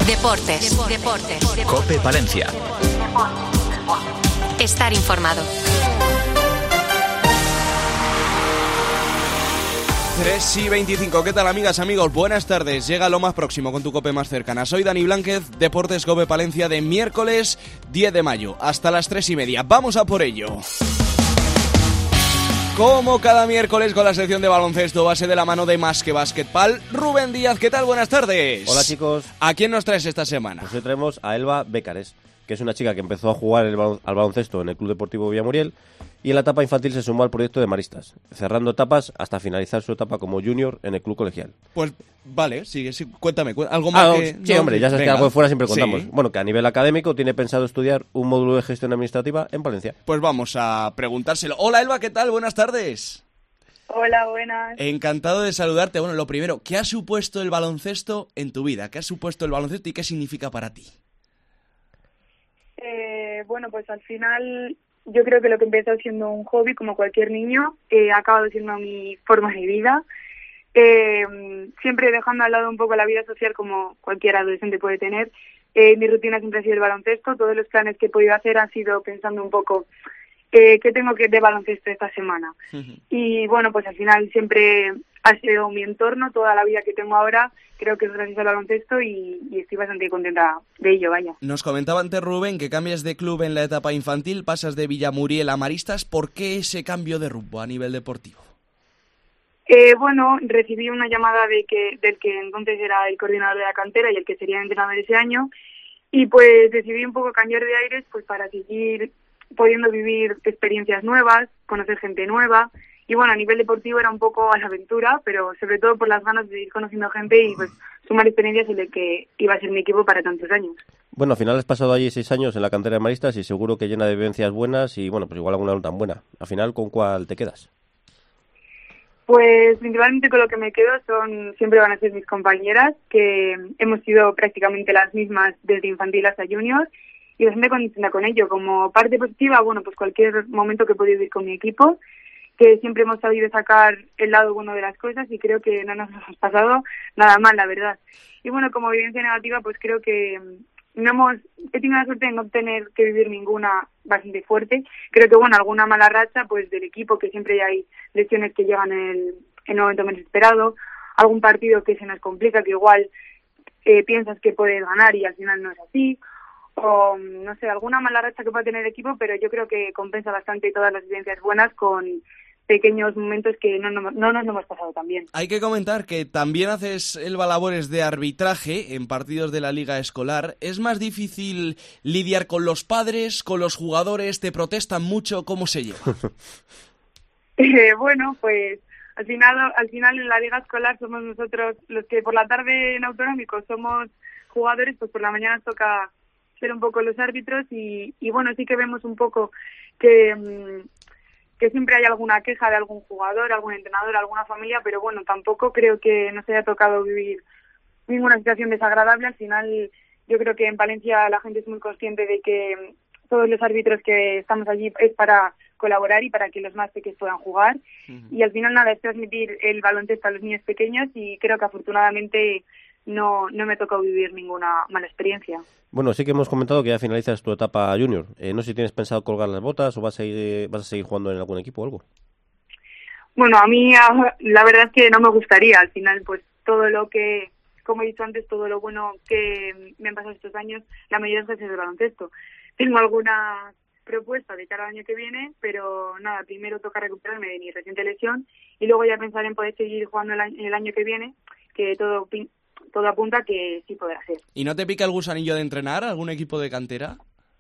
Deportes. COPE Palencia. Estar informado. 3:25, ¿qué tal amigas, amigos? Buenas tardes, llega lo más próximo con tu COPE más cercana. Soy Dani Blánquez, Deportes COPE Palencia de miércoles 10 de mayo, hasta las 3:30. ¡Vamos a por ello! Como cada miércoles con la sección de baloncesto, base de la mano de Más que Basketball, Rubén Díaz, ¿qué tal? Buenas tardes. Hola chicos. ¿A quién nos traes esta semana? Pues hoy traemos a Elba Bécares, que es una chica que empezó a jugar al baloncesto en el Club Deportivo Villamuriel y en la etapa infantil se sumó al proyecto de Maristas, cerrando etapas hasta finalizar su etapa como junior en el club colegial. Pues vale, sigue, sí, cuéntame, algo más que... Sí, hombre, ya sabes que algo de fuera siempre contamos. Sí. Bueno, que a nivel académico tiene pensado estudiar un módulo de gestión administrativa en Palencia. Pues vamos a preguntárselo. Hola Elba, ¿qué tal? Buenas tardes. Hola, buenas. Encantado de saludarte. Bueno, lo primero, ¿qué ha supuesto el baloncesto en tu vida? ¿Qué ha supuesto el baloncesto y qué significa para ti? Bueno, pues al final yo creo que lo que empezó siendo un hobby como cualquier niño ha acabado siendo mi forma de vida. Siempre dejando al lado un poco la vida social como cualquier adolescente puede tener. Mi rutina siempre ha sido el baloncesto. Todos los planes que he podido hacer han sido pensando un poco qué tengo que de baloncesto esta semana. Y bueno, pues al final siempre ha sido mi entorno, toda la vida que tengo ahora, creo que es gracias al baloncesto y estoy bastante contenta de ello, vaya. Nos comentaba antes Rubén que cambias de club en la etapa infantil, pasas de Villamuriel a Maristas. ¿Por qué ese cambio de rumbo a nivel deportivo? Bueno, recibí una llamada del que entonces era el coordinador de la cantera y el que sería el entrenador ese año, y pues decidí un poco cambiar de aires pues para seguir pudiendo vivir experiencias nuevas, conocer gente nueva. Y bueno, a nivel deportivo era un poco a la aventura, pero sobre todo por las ganas de ir conociendo gente y pues sumar experiencias en el que iba a ser mi equipo para tantos años. Bueno, al final has pasado allí 6 años en la cantera de Maristas y seguro que llena de vivencias buenas y bueno, pues igual alguna no tan buena. Al final, ¿con cuál te quedas? Pues principalmente con lo que me quedo siempre van a ser mis compañeras, que hemos sido prácticamente las mismas desde infantil hasta junior y bastante contenta con ello. Como parte positiva, bueno, pues cualquier momento que he podido vivir con mi equipo, que siempre hemos sabido sacar el lado bueno de las cosas y creo que no nos hemos pasado nada mal, la verdad. Y bueno, como vivencia negativa, pues creo que he tenido la suerte de no tener que vivir ninguna bastante fuerte. Creo que, bueno, alguna mala racha pues del equipo, que siempre hay lesiones que llegan en el momento menos esperado, algún partido que se nos complica, que igual piensas que puedes ganar y al final no es así, o no sé, alguna mala racha que pueda tener el equipo, pero yo creo que compensa bastante todas las vivencias buenas con pequeños momentos que no nos hemos pasado tan bien. Hay que comentar que también haces, Elba, labores de arbitraje en partidos de la liga escolar. ¿Es más difícil lidiar con los padres, con los jugadores? ¿Te protestan mucho? ¿Cómo se lleva? Bueno, pues al final en la liga escolar somos nosotros los que por la tarde en autonómico somos jugadores, pues por la mañana nos toca ser un poco los árbitros y bueno, sí que vemos un poco que siempre hay alguna queja de algún jugador, algún entrenador, alguna familia, pero bueno, tampoco creo que nos haya tocado vivir ninguna situación desagradable. Al final yo creo que en Palencia la gente es muy consciente de que todos los árbitros que estamos allí es para colaborar y para que los más pequeños puedan jugar. Y al final nada, es transmitir el baloncesto a los niños pequeños y creo que afortunadamente no me tocó vivir ninguna mala experiencia. Bueno, sí que hemos comentado que ya finalizas tu etapa junior. No sé si tienes pensado colgar las botas o vas a seguir jugando en algún equipo o algo. Bueno, a mí la verdad es que no me gustaría. Al final, pues todo lo que, como he dicho antes, todo lo bueno que me han pasado estos años, la mayoría es gracias al baloncesto. Tengo alguna propuesta de cara al año que viene, pero nada, primero toca recuperarme de mi reciente lesión y luego ya pensar en poder seguir jugando el año que viene, que todo apunta que sí podrá ser. ¿Y no te pica el gusanillo de entrenar algún equipo de cantera?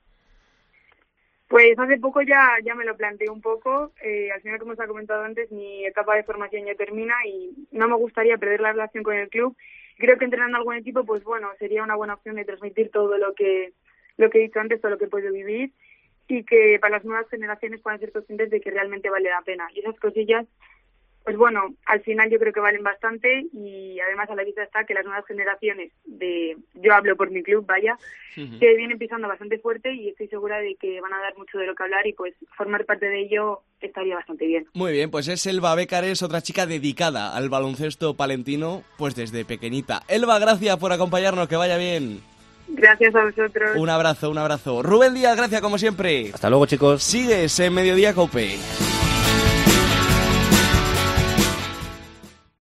Pues hace poco ya me lo planteé un poco. Al final, como os ha comentado antes, mi etapa de formación ya termina y no me gustaría perder la relación con el club. Creo que entrenando algún equipo, pues bueno, sería una buena opción de transmitir todo lo que he dicho antes, todo lo que he podido vivir y que para las nuevas generaciones puedan ser conscientes de que realmente vale la pena. Y esas cosillas, pues bueno, al final yo creo que valen bastante y además a la vista está que las nuevas generaciones yo hablo por mi club, vaya, que vienen pisando bastante fuerte y estoy segura de que van a dar mucho de lo que hablar y pues formar parte de ello estaría bastante bien. Muy bien, pues es Elba Bécares, otra chica dedicada al baloncesto palentino pues desde pequeñita. Elba, gracias por acompañarnos, que vaya bien. Gracias a vosotros. Un abrazo, un abrazo. Rubén Díaz, gracias como siempre. Hasta luego, chicos. Sigues en Mediodía Cope.